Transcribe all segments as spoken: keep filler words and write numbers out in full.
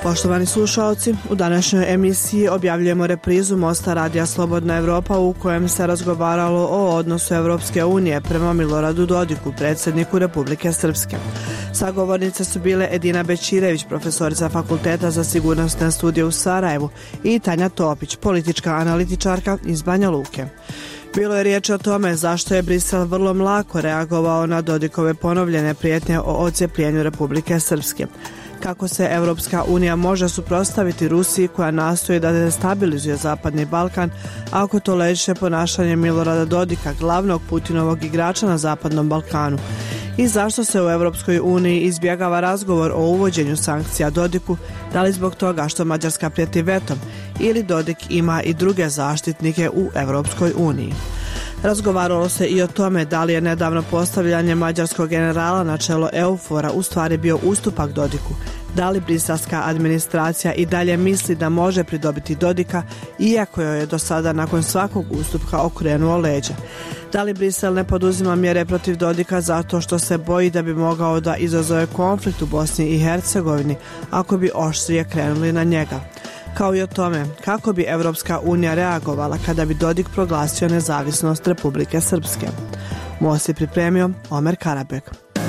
Poštovani slušalci, u današnjoj emisiji objavljujemo reprizu Mosta Radija Slobodna Evropa u kojem se razgovaralo o odnosu Evropske unije prema Miloradu Dodiku, predsjedniku Republike Srpske. Sagovornice su bile Edina Bećirević, profesorica Fakulteta za sigurnosne studije u Sarajevu, i Tanja Topić, politička analitičarka iz Banja Luke. Bilo je riječ o tome zašto je Brisel vrlo mlako reagovao na Dodikove ponovljene prijetnje o odcjepljenju Republike Srpske. Kako se Evropska unija može suprotstaviti Rusiji koja nastoji da destabilizuje Zapadni Balkan ako toleriše ponašanje Milorada Dodika, glavnog Putinovog igrača na Zapadnom Balkanu? I zašto se u Evropskoj uniji izbjegava razgovor o uvođenju sankcija Dodiku, da li zbog toga što Mađarska prijeti vetom ili Dodik ima i druge zaštitnike u Evropskoj uniji? Razgovaralo se i o tome da li je nedavno postavljanje mađarskog generala na čelo EUFOR-a u stvari bio ustupak Dodiku, da li briselska administracija i dalje misli da može pridobiti Dodika, iako joj je do sada nakon svakog ustupka okrenuo leđa. Da li Brisel ne poduzima mjere protiv Dodika zato što se boji da bi mogao da izazove konflikt u Bosni i Hercegovini ako bi oštrije krenuli na njega? Kao i o tome kako bi Evropska unija reagovala kada bi Dodik proglasio nezavisnost Republike Srpske. Most je pripremio Omer Karabek.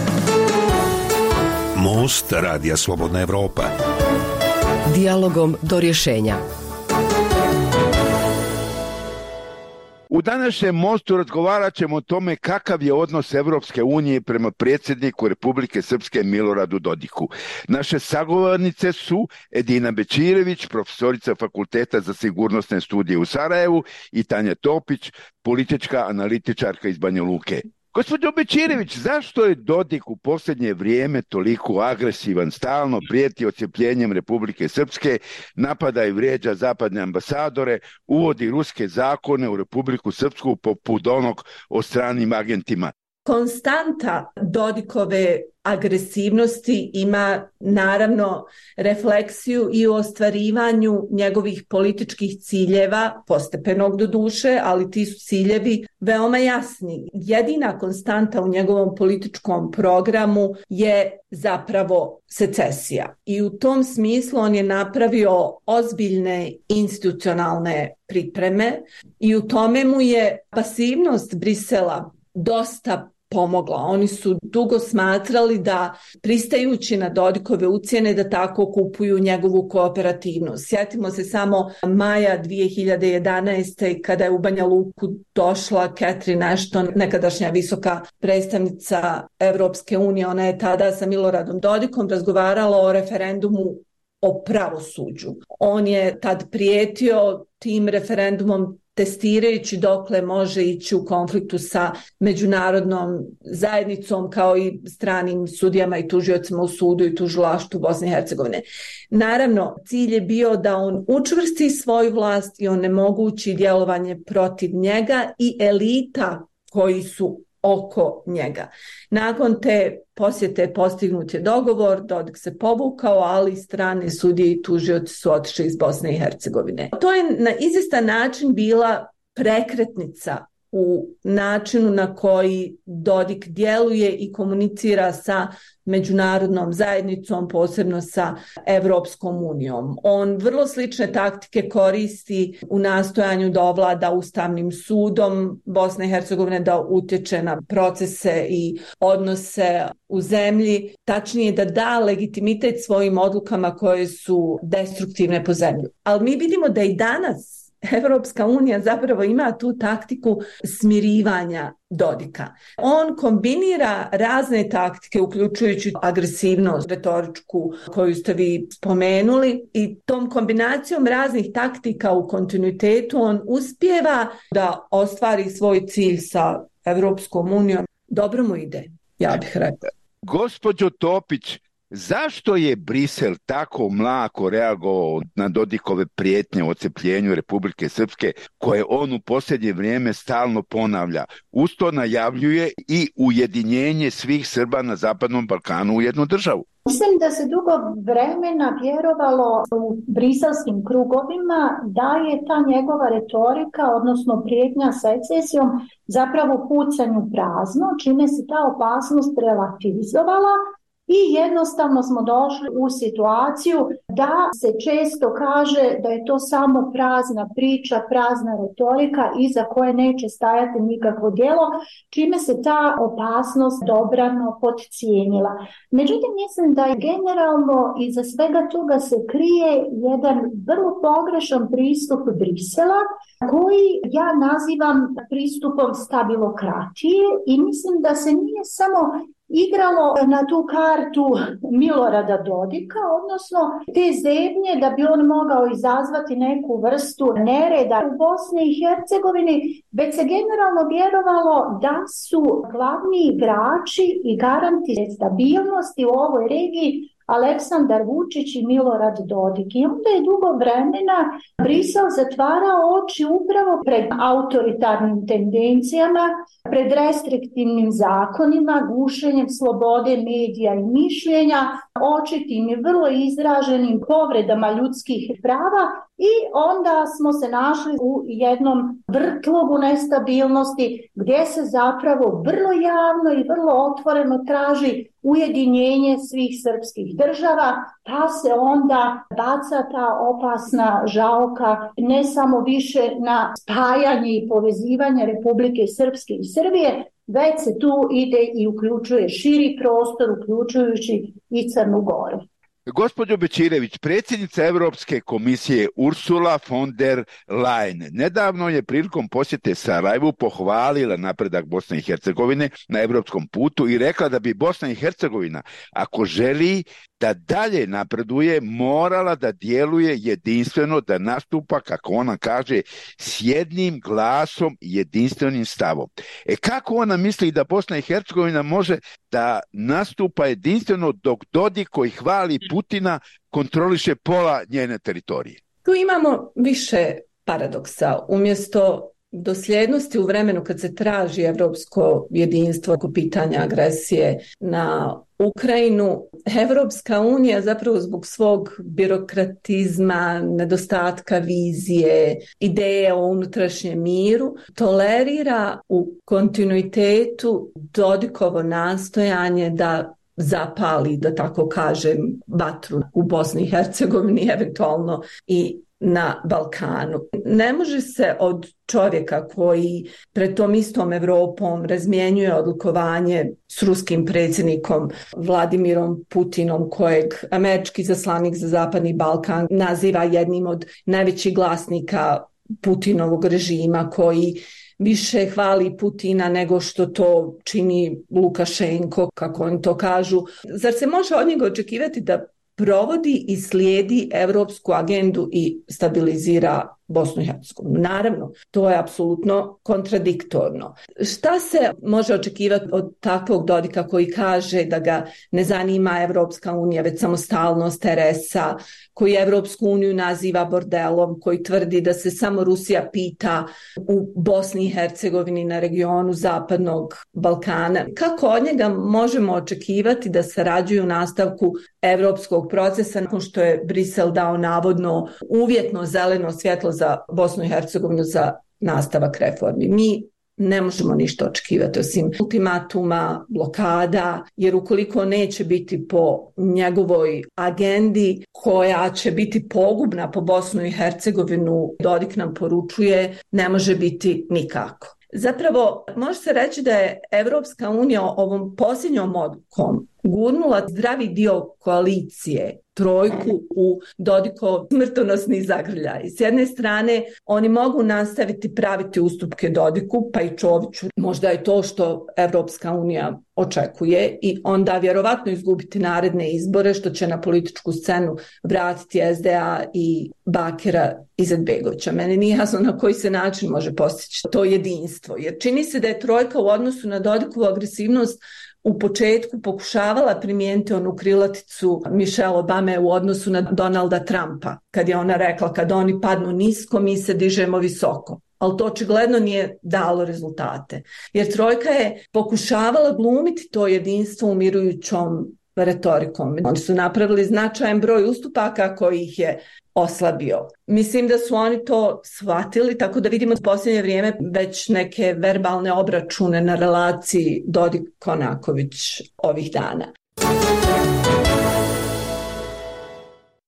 Most Radija Slobodna Evropa. Dijalogom do rješenja. U današnjem Mostu razgovarat ćemo o tome kakav je odnos Evropske unije prema predsjedniku Republike Srpske Miloradu Dodiku. Naše sagovornice su Edina Bećirević, profesorica Fakulteta za sigurnosne studije u Sarajevu, i Tanja Topić, politička analitičarka iz Banja Luke. Gospođo Bećirević, zašto je Dodik u posljednje vrijeme toliko agresivan, stalno prijeti odcjepljenjem Republike Srpske, napada i vrijeđa zapadne ambasadore, uvodi ruske zakone u Republiku Srpsku poput onog o stranim agentima? Konstanta Dodikove agresivnosti ima naravno refleksiju i u ostvarivanju njegovih političkih ciljeva, postepenog do duše, ali ti su ciljevi veoma jasni. Jedina konstanta u njegovom političkom programu je zapravo secesija. I u tom smislu on je napravio ozbiljne institucionalne pripreme i u tome mu je pasivnost Brisela dosta pomogla. Oni su dugo smatrali da, pristajući na Dodikove ucjene, da tako kupuju njegovu kooperativnost. Sjetimo se samo maja dvije hiljade jedanaeste. kada je u Banja Luku došla Catherine Ashton, nekadašnja visoka predstavnica Evropske unije. Ona je tada sa Miloradom Dodikom razgovarala o referendumu o pravosuđu. On je tad prijetio tim referendumom, testirajući dokle može ići u konfliktu sa međunarodnom zajednicom kao i stranim sudijama i tužiocima u sudu i tužilaštvu Bosne i Hercegovine. Naravno, cilj je bio da on učvrsti svoju vlast i onemogući djelovanje protiv njega i elita koji su oko njega. Nakon te posjete postignut je dogovor, Dodik se povukao, ali strane sudije i tužioci su otišli iz Bosne i Hercegovine. To je na izvjestan način bila prekretnica u načinu na koji Dodik djeluje i komunicira sa međunarodnom zajednicom, posebno sa Evropskom unijom. On vrlo slične taktike koristi u nastojanju da ovlada Ustavnim sudom Bosne i Hercegovine, da utječe na procese i odnose u zemlji, tačnije da da legitimitet svojim odlukama koje su destruktivne po zemlju. Ali mi vidimo da i danas Evropska unija zapravo ima tu taktiku smirivanja Dodika. On kombinira razne taktike, uključujući agresivnost retoričku koju ste vi spomenuli, i tom kombinacijom raznih taktika u kontinuitetu on uspijeva da ostvari svoj cilj sa Evropskom unijom. Dobro mu ide, ja bih rekla. Gospođo Topić, zašto je Brisel tako mlako reagovao na Dodikove prijetnje o odcepljenju Republike Srpske, koje on u posljednje vrijeme stalno ponavlja? Usto najavljuje i ujedinjenje svih Srba na Zapadnom Balkanu u jednu državu. Mislim da se dugo vremena vjerovalo u briselskim krugovima da je ta njegova retorika, odnosno prijetnja secesijom, zapravo pucanju prazno, čime se ta opasnost relativizovala i jednostavno smo došli u situaciju da se često kaže da je to samo prazna priča, prazna retorika iza koje neće stajati nikakvo djelo, čime se ta opasnost dobrano podcijenila. Međutim, mislim da je generalno iza svega toga se krije jedan vrlo pogrešan pristup Brisela, koji ja nazivam pristupom stabilokratije, i mislim da se nije samo igralo na tu kartu Milorada Dodika, odnosno te zebnje da bi on mogao izazvati neku vrstu nereda u Bosni i Hercegovini, već se generalno vjerovalo da su glavni igrači i garanti stabilnosti u ovoj regiji Aleksandar Vučić i Milorad Dodik. I onda je dugo vremena Brisel zatvarao oči upravo pred autoritarnim tendencijama, pred restriktivnim zakonima, gušenjem slobode medija i mišljenja, očitim i vrlo izraženim povredama ljudskih prava, i onda smo se našli u jednom vrtlogu nestabilnosti gdje se zapravo vrlo javno i vrlo otvoreno traži ujedinjenje svih srpskih država, pa se onda baca ta opasna žaoka ne samo više na spajanje i povezivanje Republike Srpske i Srbije, već se tu ide i uključuje širi prostor, uključujući i Crnu Goru. Gospođo Bećirević, predsjednica Europske komisije Ursula von der Leyen nedavno je prilikom posjete Sarajevu pohvalila napredak Bosne i Hercegovine na europskom putu i rekla da bi Bosna i Hercegovina, ako želi da dalje napreduje, morala da djeluje jedinstveno, da nastupa, kako ona kaže, s jednim glasom i jedinstvenim stavom. E kako ona misli da Bosna i Hercegovina može da nastupa jedinstveno dok Dodik, koji hvali Putina, kontroliše pola njene teritorije? Tu imamo više paradoksa. Umjesto dosljednosti u vremenu kad se traži evropsko jedinstvo oko pitanja agresije na Ukrajinu, Evropska unija zapravo zbog svog birokratizma, nedostatka vizije, ideje o unutrašnjem miru, tolerira u kontinuitetu Dodikovo nastojanje da zapali, da tako kažem, vatru u Bosni i Hercegovini, eventualno i na Balkanu. Ne može se od čovjeka koji pred tom istom Evropom razmjenjuje odlikovanje s ruskim predsjednikom Vladimirom Putinom, kojeg američki izaslanik za Zapadni Balkan naziva jednim od najvećih glasnika Putinovog režima, koji više hvali Putina nego što to čini Lukašenko, kako oni to kažu. Zar se može od njega očekivati da provodi i slijedi evropsku agendu i stabilizira Bosnu i Hercegovinu? Naravno, to je apsolutno kontradiktorno. Šta se može očekivati od takvog Dodika koji kaže da ga ne zanima Evropska unija, već samostalnost er es a, koji Evropsku uniju naziva bordelom, koji tvrdi da se samo Rusija pita u Bosni i Hercegovini, na regionu Zapadnog Balkana? Kako od njega možemo očekivati da sarađuju u nastavku evropskog procesa nakon što je Brisel dao navodno uvjetno zeleno svjetlo za Bosnu i Hercegovinu za nastavak reformi? Mi ne možemo ništa očekivati osim ultimatuma, blokada, jer ukoliko neće biti po njegovoj agendi koja će biti pogubna po Bosnu i Hercegovinu, Dodik nam poručuje, ne može biti nikako. Zapravo, može se reći da je Evropska unija ovom posljednjom odlukom gurnula zdravi dio koalicije, trojku, u Dodikov smrtonosni zagrljaj. S jedne strane, oni mogu nastaviti praviti ustupke Dodiku, pa i Čoviću. Možda je to što Evropska unija očekuje, i onda vjerovatno izgubiti naredne izbore, što će na političku scenu vratiti es de a i Bakira Izetbegovića. Meni nije jasno na koji se način može postići to jedinstvo, jer čini se da je trojka u odnosu na Dodikovu agresivnost u početku pokušavala primijeniti onu krilaticu Michelle Obame u odnosu na Donalda Trumpa, kad je ona rekla kad oni padnu nisko, mi se dižemo visoko. Ali to očigledno nije dalo rezultate. Jer trojka je pokušavala glumiti to jedinstvo umirujućom retorikom. Oni su napravili značajan broj ustupaka koji ih je oslabio. Mislim da su oni to shvatili, tako da vidimo u posljednje vrijeme već neke verbalne obračune na relaciji Dodik-Konaković ovih dana.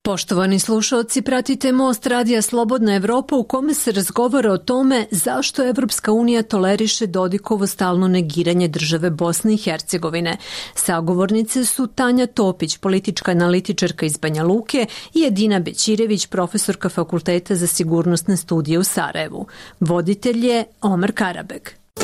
Poštovani slušalci, pratite Most radija Slobodna Evropa u kome se razgovara o tome zašto Evropska unija toleriše Dodikovo stalno negiranje države Bosne i Hercegovine. Sagovornice su Tanja Topić, politička analitičarka iz Banja Luke, i Edina Bećirević, profesorka Fakulteta za sigurnosne studije u Sarajevu. Voditelj je Omer Karabeg.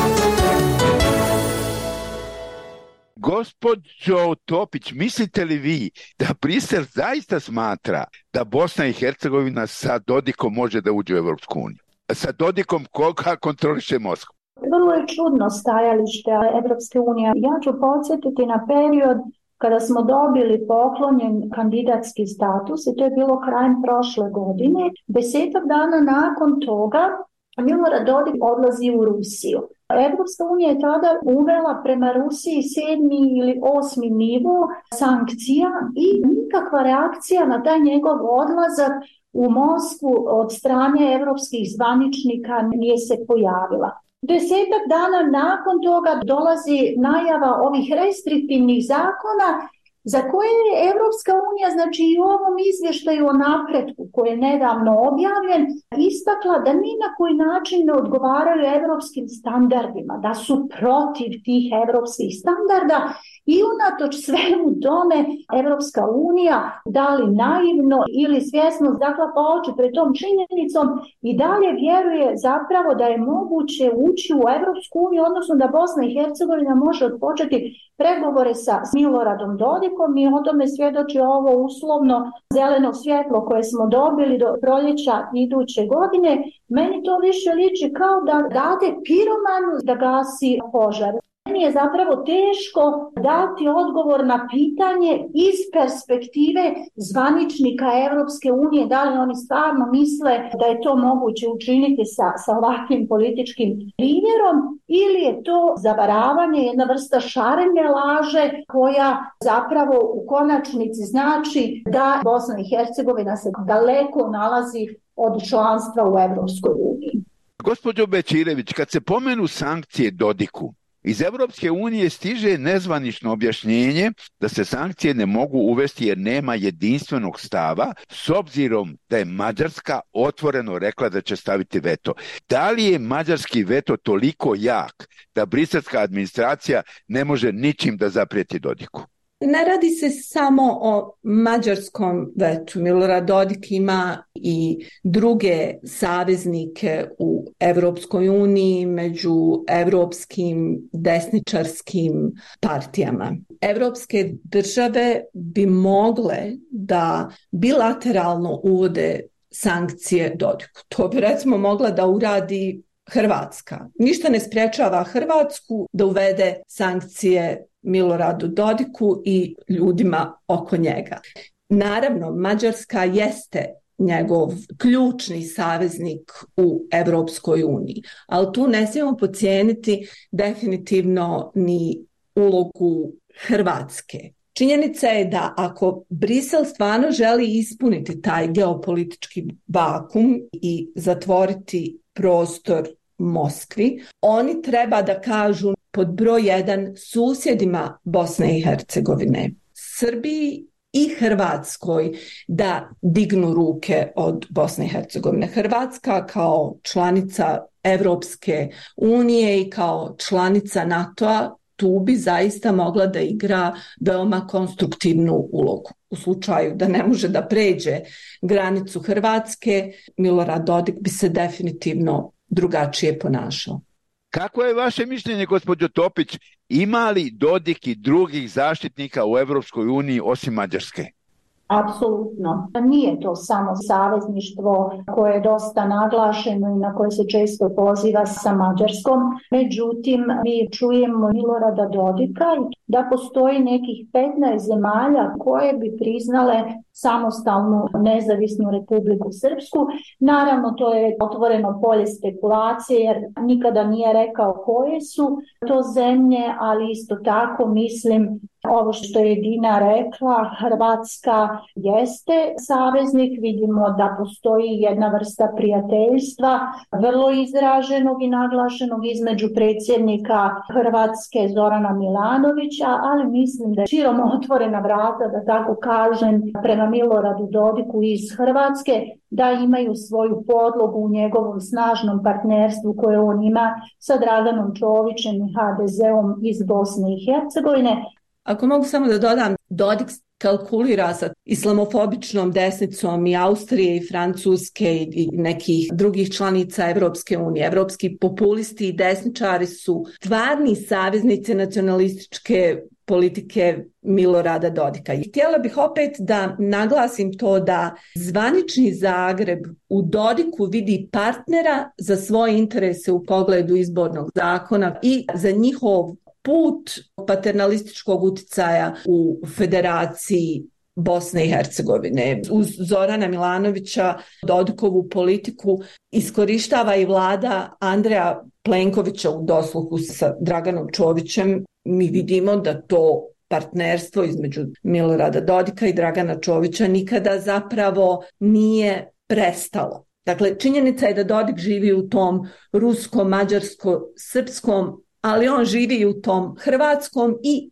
Gospođo Topić, mislite li vi da Brisel zaista smatra da Bosna i Hercegovina sa Dodikom može da uđe u Evropsku uniju? Sa Dodikom koga kontroliše Moskva? Vrlo je čudno stajalište Evropske unije. Ja ću podsjetiti na period kada smo dobili poklonjen kandidatski status, i to je bilo krajem prošle godine. Desetak dana nakon toga Milorad Dodik odlazi u Rusiju. Evropska unija je tada uvela prema Rusiji sedmi ili osmi nivo sankcija i nikakva reakcija na taj njegov odlazak u Moskvu od strane evropskih zvaničnika nije se pojavila. Desetak dana nakon toga dolazi najava ovih restriktivnih zakona za koje je Evropska unija, znači i u ovom izvještaju o napretku koji je nedavno objavljen, istakla da ni na koji način ne odgovaraju evropskim standardima, da su protiv tih evropskih standarda, i unatoč svemu tome Evropska unija, da li naivno ili svjesno zaklapa oči pred tom činjenicom, i dalje vjeruje zapravo da je moguće ući u Evropsku uniju, odnosno da Bosna i Hercegovina može odpočeti pregovore sa Miloradom Dodikom, i o tome svjedoči ovo uslovno zeleno svjetlo koje smo dobili do proljeća iduće godine. Meni to više liči kao da date piromanu da gasi požar. Meni je zapravo teško dati odgovor na pitanje iz perspektive zvaničnika Evropske unije, da li oni stvarno misle da je to moguće učiniti sa, sa ovakvim političkim primjerom, ili je to zavaravanje, jedna vrsta šarene laže koja zapravo u konačnici znači da Bosna i Hercegovina se daleko nalazi od članstva u Evropskoj uniji. Gospođo Bećirević, kad se pomenu sankcije Dodiku, iz Evropske unije stiže nezvanično objašnjenje da se sankcije ne mogu uvesti jer nema jedinstvenog stava, s obzirom da je Mađarska otvoreno rekla da će staviti veto. Da li je mađarski veto toliko jak da briselska administracija ne može ničim da zaprijeti Dodiku? Ne radi se samo o mađarskom vetu. Milorad Dodik ima i druge saveznike u Evropskoj uniji među evropskim desničarskim partijama. Evropske države bi mogle da bilateralno uvode sankcije Dodiku. To bi recimo mogla da uradi Hrvatska. Ništa ne sprječava Hrvatsku da uvede sankcije Miloradu Dodiku i ljudima oko njega. Naravno, Mađarska jeste njegov ključni saveznik u Evropskoj uniji, ali tu ne smijemo podcijeniti definitivno ni ulogu Hrvatske. Činjenica je da ako Brisel stvarno želi ispuniti taj geopolitički vakum i zatvoriti prostor Moskvi, oni treba da kažu pod broj jedan susjedima Bosne i Hercegovine, Srbiji i Hrvatskoj, da dignu ruke od Bosne i Hercegovine. Hrvatska kao članica Evropske unije i kao članica NATO-a tu bi zaista mogla da igra veoma konstruktivnu ulogu. U slučaju da ne može da pređe granicu Hrvatske, Milorad Dodik bi se definitivno drugačije ponašao. Kako je vaše mišljenje, gospođo Topić, ima li Dodik i drugih zaštitnika u Evropskoj uniji osim Mađarske? Apsolutno. Nije to samo savezništvo koje je dosta naglašeno i na koje se često poziva sa Mađarskom. Međutim, mi čujemo Milorada Dodika da postoji nekih petnaest zemalja koje bi priznale samostalnu nezavisnu Republiku Srpsku. Naravno, to je otvoreno polje spekulacije jer nikada nije rekao koje su to zemlje, ali isto tako mislim Ovo što je Dina rekla, Hrvatska jeste saveznik, vidimo da postoji jedna vrsta prijateljstva, vrlo izraženog i naglašenog između predsjednika Hrvatske Zorana Milanovića, ali mislim da je širom otvorena vrata, da tako kažem, prema Miloradu Dodiku iz Hrvatske, da imaju svoju podlogu u njegovom snažnom partnerstvu koje on ima sa Draganom Čovićem i ha de zeom iz Bosne i Hercegovine. Ako mogu samo da dodam, Dodik kalkulira sa islamofobičnom desnicom i Austrije i Francuske i nekih drugih članica Evropske unije. Evropski populisti i desničari su stvarni saveznici nacionalističke politike Milorada Dodika. I htjela bih opet da naglasim to da zvanični Zagreb u Dodiku vidi partnera za svoje interese u pogledu izbornog zakona i za njihov put paternalističkog uticaja u Federaciji Bosne i Hercegovine. Uz Zorana Milanovića Dodikovu politiku iskorištava i vlada Andreja Plenkovića u dosluhu sa Draganom Čovićem. Mi vidimo da to partnerstvo između Milorada Dodika i Dragana Čovića nikada zapravo nije prestalo. Dakle, činjenica je da Dodik živi u tom rusko-mađarsko-srpskom, ali on živi i u tom hrvatskom i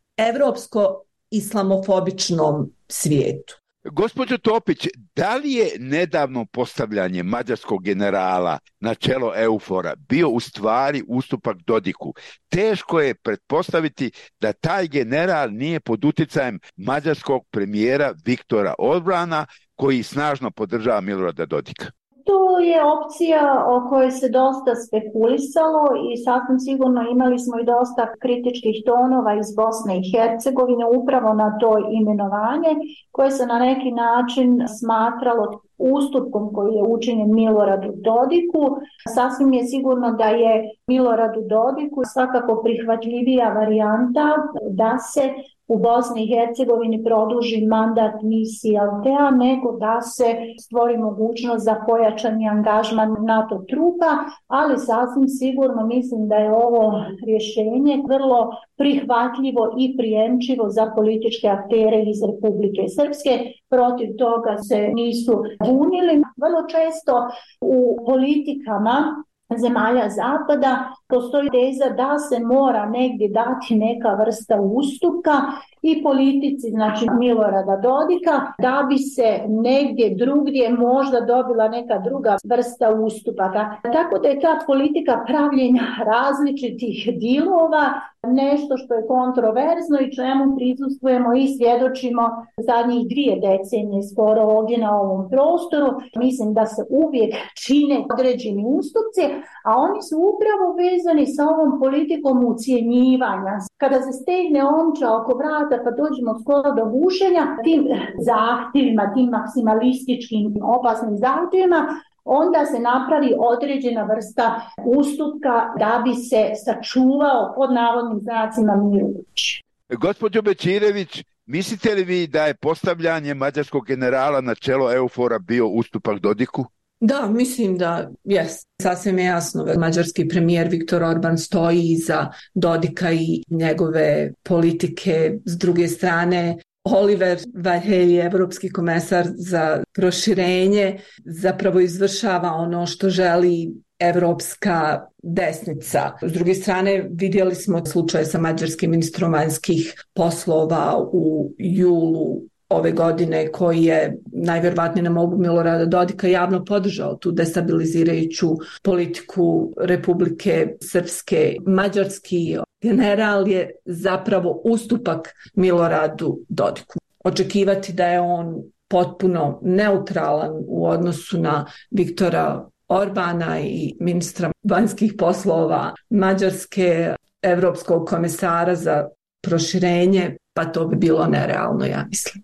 evropsko-islamofobičnom svijetu. Gospođo Topić, da li je nedavno postavljanje mađarskog generala na čelo EUFOR-a bio u stvari ustupak Dodiku? Teško je pretpostaviti da taj general nije pod uticajem mađarskog premijera Viktora Orbana, koji snažno podržava Milorada Dodika. To je opcija o kojoj se dosta spekulisalo i sasvim sigurno imali smo i dosta kritičkih tonova iz Bosne i Hercegovine upravo na to imenovanje koje se na neki način smatralo ustupkom koji je učinjen Miloradu Dodiku. Sasvim je sigurno da je Miloradu Dodiku svakako prihvatljivija varijanta da se u Bosni i Hercegovini produži mandat misiji Altea, nego da se stvori mogućnost za pojačani angažman NATO trupa, ali sasvim sigurno mislim da je ovo rješenje vrlo prihvatljivo i prijemčivo za političke aktere iz Republike Srpske. Protiv toga se nisu bunili. Vrlo često u politikama zemalja zapada postoji teza da se mora negdje dati neka vrsta ustupka i politici, znači Milorada Dodika, da bi se negdje drugdje možda dobila neka druga vrsta ustupaka. Tako da je ta politika pravljenja različitih dilova nešto što je kontroverzno i čemu prisustvujemo i svjedočimo zadnjih dvije decenije skoro ovdje na ovom prostoru. Mislim da se uvijek čine određeni ustupci, a oni su upravo vezani sa ovom politikom ucjenjivanja. Kada se stegne omča oko vrata pa dođemo skoro do bušenja, tim zahtjevima, tim maksimalističkim opasnim zahtjevima, onda se napravi određena vrsta ustupka da bi se sačuvao pod navodnim znacima Milović. Gospođo Bećirević, mislite li vi da je postavljanje mađarskog generala na čelo EUFOR-a bio ustupak Dodiku? Da, mislim da jest. Sasvim je jasno da mađarski premijer Viktor Orban stoji iza Dodika i njegove politike. S druge strane, Oliver Varhelyi, evropski komesar za proširenje, zapravo izvršava ono što želi evropska desnica. S druge strane, vidjeli smo slučaj sa mađarskim ministrom vanjskih poslova u julu ove godine, koji je najvjerovatnije na molbu Milorada Dodika javno podržao tu destabilizirajuću politiku Republike Srpske. Mađarski general je zapravo ustupak Miloradu Dodiku. Očekivati da je on potpuno neutralan u odnosu na Viktora Orbana i ministra vanjskih poslova Mađarske, evropskog komesara za proširenje, pa to bi bilo nerealno, ja mislim.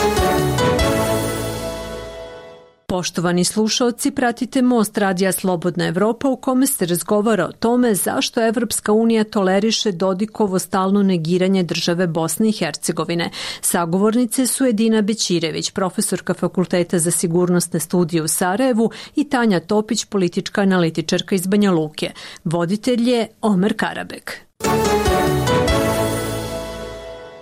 Poštovani slušaoci, pratite Most radija Slobodna Evropa u kome se razgovara o tome zašto Evropska unija toleriše Dodikovo stalno negiranje države Bosne i Hercegovine. Sagovornice su Edina Bećirević, profesorka Fakulteta za sigurnosne studije u Sarajevu, i Tanja Topić, politička analitičarka iz Banja Luke. Voditelj je Omer Karabek.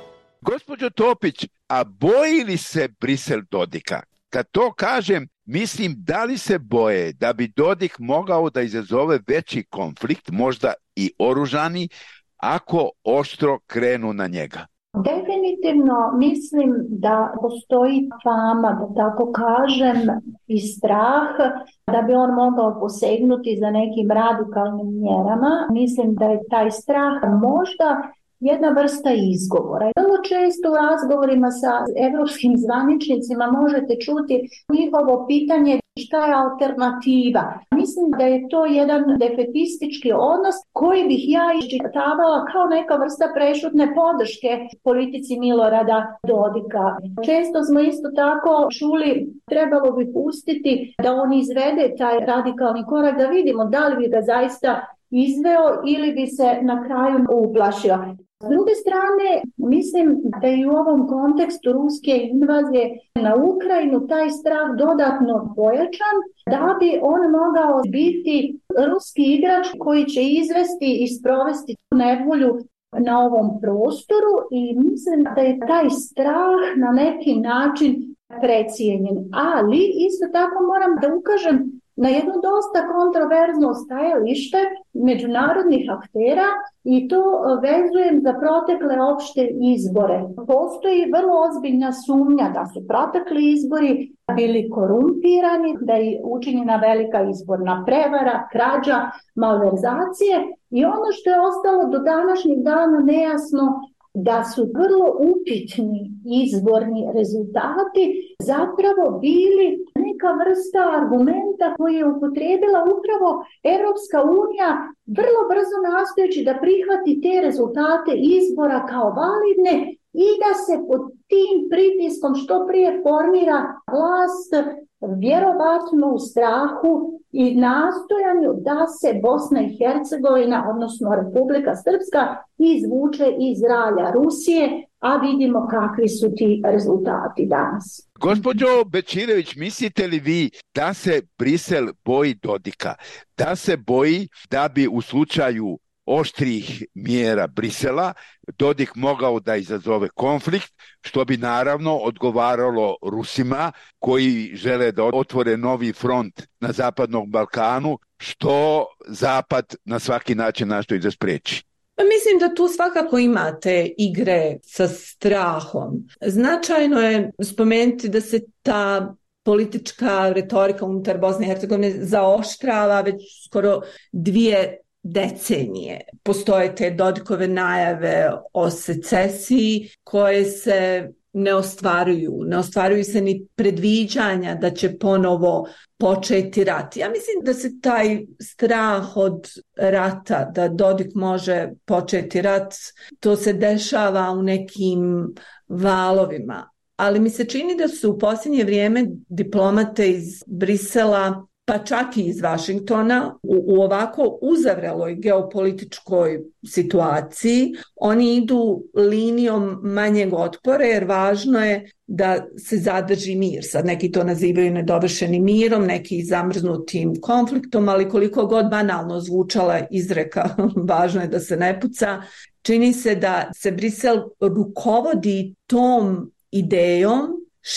Gospođo Topić, a boji li se Brisel Dodika? Kad to kažem, mislim da li se boje da bi Dodik mogao da izazove veći konflikt, možda i oružani, ako oštro krenu na njega? Definitivno mislim da postoji fama, da tako kažem, i strah da bi on mogao posegnuti za nekim radikalnim mjerama. Mislim da je taj strah možda jedna vrsta izgovora. Vrlo često u razgovorima sa evropskim zvaničnicima možete čuti njihovo pitanje šta je alternativa. Mislim da je to jedan defetistički odnos koji bih ja iščitavala kao neka vrsta prešutne podrške politici Milorada Dodika. Često smo isto tako čuli trebalo bi pustiti da on izvede taj radikalni korak, da vidimo da li bi ga zaista izveo ili bi se na kraju uplašio. S druge strane, mislim da i u ovom kontekstu ruske invazije na Ukrajinu taj strah dodatno pojačan, da bi on mogao biti ruski igrač koji će izvesti i sprovesti nevolju na ovom prostoru i mislim da je taj strah na neki način precijenjen. Ali isto tako moram da ukažem na jedno dosta kontroverzno stajalište međunarodnih aktera i to vezujem za protekle opšte izbore. Postoji vrlo ozbiljna sumnja da su protekli izbori bili korumpirani, da je učinjena velika izborna prevara, krađa, malverzacije i ono što je ostalo do današnjeg dana nejasno da su vrlo upitni izborni rezultati zapravo bili neka vrsta argumenta koji je upotrijebila upravo Europska unija, vrlo brzo nastojeći da prihvati te rezultate izbora kao validne i da se pod tim pritiskom što prije formira vlast, vjerovatno u strahu i nastojanju da se Bosna i Hercegovina, odnosno Republika Srpska, izvuče iz ralja Rusije, a vidimo kakvi su ti rezultati danas. Gospođo Bečirević, mislite li vi da se Brisel boji Dodika, da se boji da bi u slučaju oštrih mjera Brisela Dodik mogao da izazove konflikt, što bi naravno odgovaralo Rusima koji žele da otvore novi front na Zapadnom Balkanu, što Zapad na svaki način nastoji da spreči? Mislim da tu svakako imate igre sa strahom. Značajno je spomenuti da se ta politička retorika unutar Bosne i Hercegovine zaoštrava već skoro dvije decenije. Postoje te Dodikove najave o secesiji koje se ne ostvaruju. Ne ostvaruju se ni predviđanja da će ponovo početi rat. Ja mislim da se taj strah od rata, da Dodik može početi rat, to se dešava u nekim valovima. Ali mi se čini da su u posljednje vrijeme diplomate iz Brisela, pa čak i iz Vašingtona, u, u ovako uzavreloj geopolitičkoj situaciji, oni idu linijom manjeg otpora jer važno je da se zadrži mir. Sad neki to nazivaju nedovršenim mirom, neki zamrznutim konfliktom, ali koliko god banalno zvučala izreka, važno je da se ne puca. Čini se da se Brisel rukovodi tom idejom,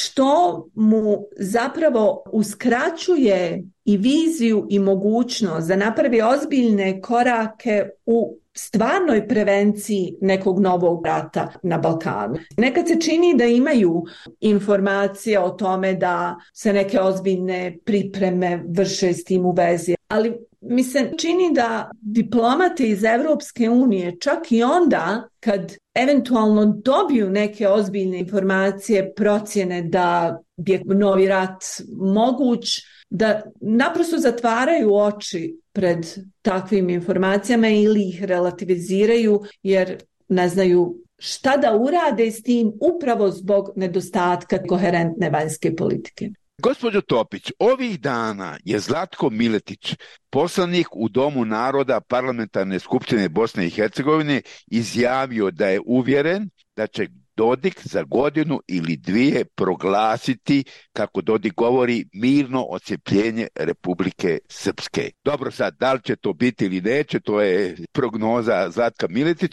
što mu zapravo uskraćuje i viziju i mogućnost da napravi ozbiljne korake u stvarnoj prevenciji nekog novog rata na Balkanu. Nekad se čini da imaju informacije o tome da se neke ozbiljne pripreme vrše s tim u vezi, ali mi se čini da diplomati iz Evropske unije, čak i onda kad eventualno dobiju neke ozbiljne informacije, procjene da je novi rat moguć, da naprosto zatvaraju oči pred takvim informacijama ili ih relativiziraju jer ne znaju šta da urade s tim upravo zbog nedostatka koherentne vanjske politike. Gospođo Topić, ovih dana je Zlatko Miletić, poslanik u Domu naroda Parlamentarne skupštine Bosne i Hercegovine, izjavio da je uvjeren da će Dodik za godinu ili dvije proglasiti, kako Dodik govori, mirno odcepljenje Republike Srpske. Dobro, sad, da li će to biti ili neće, to je prognoza Zlatka Miletića,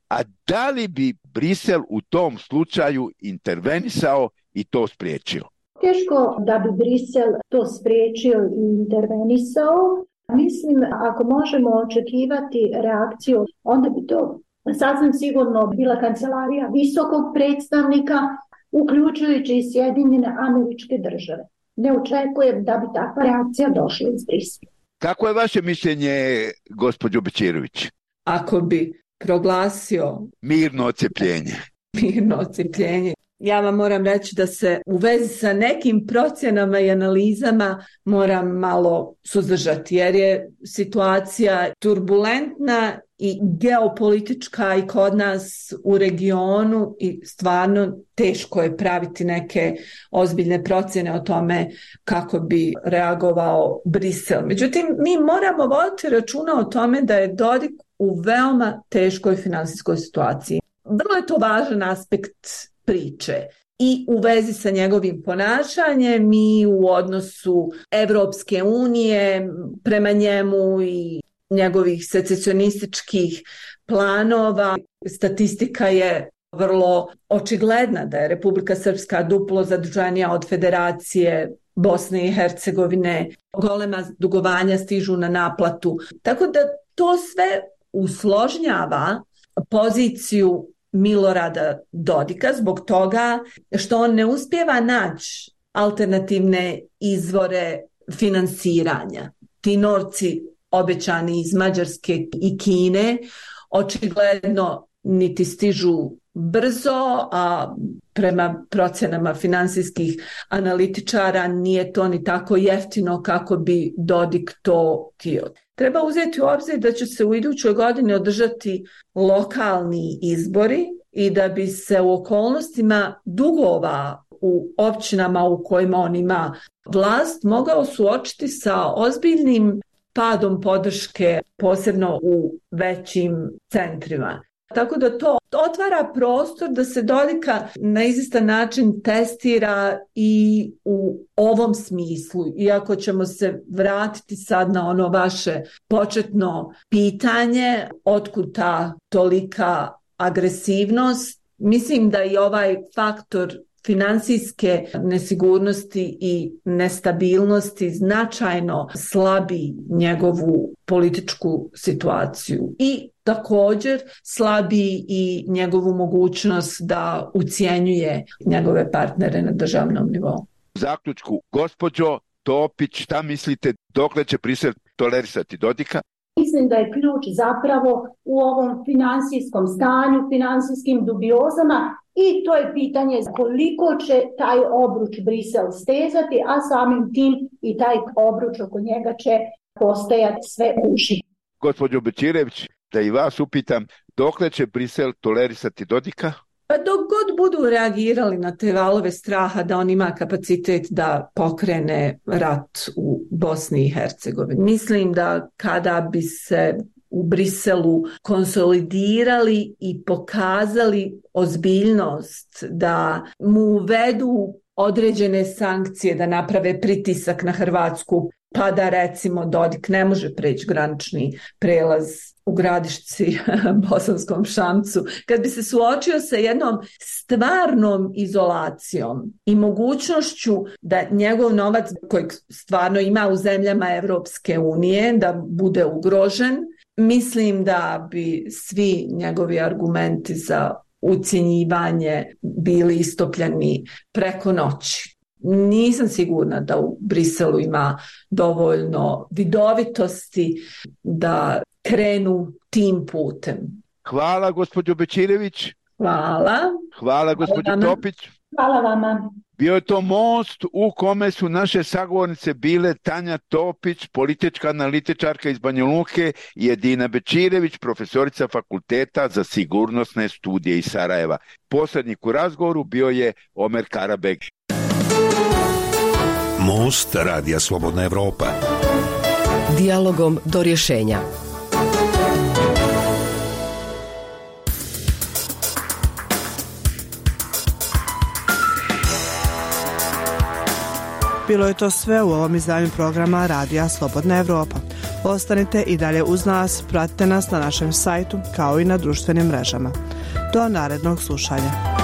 A da li bi Brisel u tom slučaju intervenisao i to spriječio? Teško da bi Brisel to spriječio i intervenisao. Mislim, ako možemo očekivati reakciju, onda bi to sasvim sigurno bila kancelarija visokog predstavnika, uključujući i Sjedinjene Američke Države. Ne očekujem da bi takva reakcija došla iz Brisela. Kako je vaše mišljenje, gospođo Bećirović? Ako bi proglasio mirno odcepljenje. Mirno odcepljenje. Ja vam moram reći da se u vezi sa nekim procjenama i analizama moram malo suzdržati, jer je situacija turbulentna i geopolitička i kod nas u regionu i stvarno teško je praviti neke ozbiljne procjene o tome kako bi reagovao Brisel. Međutim, mi moramo voditi računa o tome da je Dodik u veoma teškoj finansijskoj situaciji. Vrlo je to važan aspekt priče i u vezi sa njegovim ponašanjem i u odnosu Evropske unije prema njemu i njegovih secesionističkih planova. Statistika je vrlo očigledna da je Republika Srpska duplo zaduženija od Federacije Bosne i Hercegovine. Golema dugovanja stižu na naplatu. Tako da to sve usložnjava poziciju Milorada Dodika zbog toga što on ne uspijeva naći alternativne izvore finansiranja. Ti novci obećani iz Mađarske i Kine očigledno niti stižu brzo, a prema procjenama finansijskih analitičara nije to ni tako jeftino kako bi Dodik to htio. Treba uzeti u obzir da će se u idućoj godini održati lokalni izbori i da bi se u okolnostima dugova u općinama u kojima on ima vlast mogao suočiti sa ozbiljnim padom podrške, posebno u većim centrima. Tako da to otvara prostor da se Dodika na izvjestan način testira i u ovom smislu. Iako ćemo se vratiti sad na ono vaše početno pitanje, otkud ta tolika agresivnost, mislim da i ovaj faktor finansijske nesigurnosti i nestabilnosti značajno slabi njegovu političku situaciju i također slabi i njegovu mogućnost da ucjenjuje njegove partnere na državnom nivou. U zaključku, gospođo Topić, šta mislite, dokle će Brisel tolerisati Dodika? Mislim da je ključ zapravo u ovom finansijskom stanju, finansijskim dubiozama i to je pitanje koliko će taj obruč Brisel stezati, a samim tim i taj obruč oko njega će postajati sve uži. Gospođo Bećirović, da i vas upitam, dokle će Brisel tolerisati Dodika? Pa dok god budu reagirali na te valove straha da on ima kapacitet da pokrene rat u Bosni i Hercegovini. Mislim da kada bi se u Briselu konsolidirali i pokazali ozbiljnost da mu uvedu određene sankcije, da naprave pritisak na Hrvatsku, pa da recimo Dodik ne može preći granični prelaz u Gradišci, Bosanskom Šamcu, kad bi se suočio sa jednom stvarnom izolacijom i mogućnošću da njegov novac kojeg stvarno ima u zemljama Evropske unije da bude ugrožen, mislim da bi svi njegovi argumenti za ucjenjivanje bili istopljeni preko noći. Nisam sigurna da u Briselu ima dovoljno vidovitosti da krenu tim putem. Hvala, gospođo Bećirović. Hvala. Hvala, gospođo Topić. Hvala vama. Bio je to most u kome su naše sagovornice bile Tanja Topić, politička analitičarka iz Banja Luke, i Edina Bećirović, profesorica Fakulteta za sigurnosne studije iz Sarajeva. Posrednik u razgovoru bio je Omer Karabeg. Most Radija Slobodna Evropa. Dijalogom do rješenja. Bilo je to sve u ovom izdanju programa Radija Slobodna Evropa. Ostanite i dalje uz nas, pratite nas na našem sajtu kao i na društvenim mrežama. Do narednog slušanja.